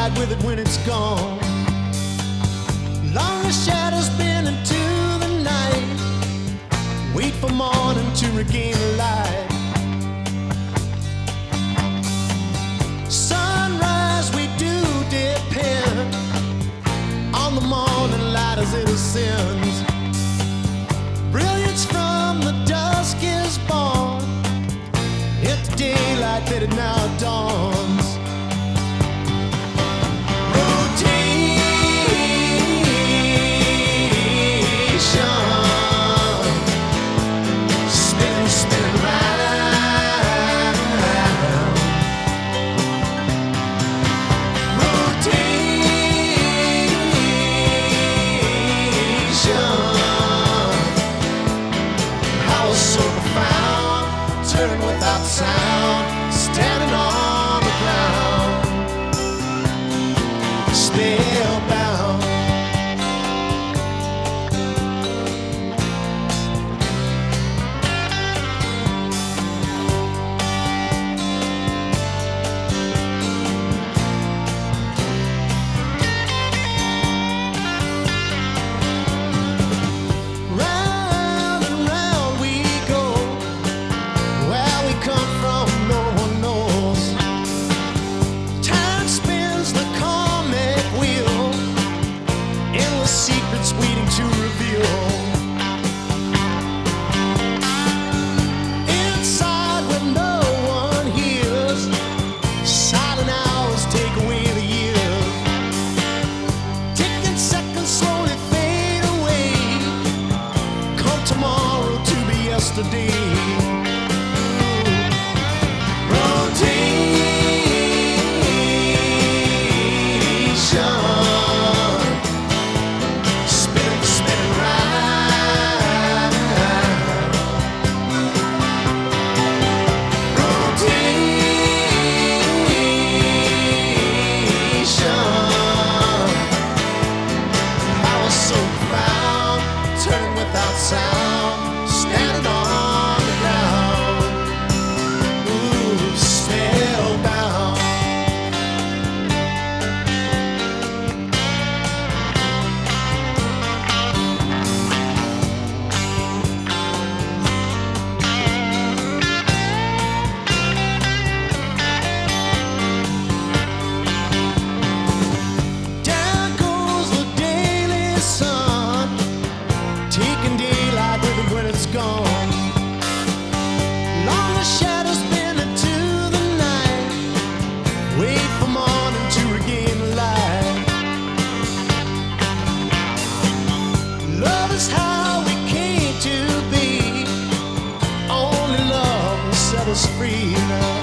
daylight with it when it's gone. Long as shadows bend into the night, wait for morning to regain the light. Sunrise, we do depend on the morning light as it ascends. Brilliance from the dusk is born. It's daylight that it now dawns. Turn without sound, standing on the ground, spellbound. Round and round we go. Where we come from, no one knows. Time spins the comic wheel, endless secrets waiting to reveal. Inside where no one hears, silent hours take away the years. Ticking seconds slowly fade away. Come tomorrow to be yesterday. Sound, standing on the ground, ooh, spellbound. Down goes the daily sun, taking daylight with it when it's gone. Long as shadows bend into the night, wait for morning to regain the light. Love is how we came to be. Only love will set us free now.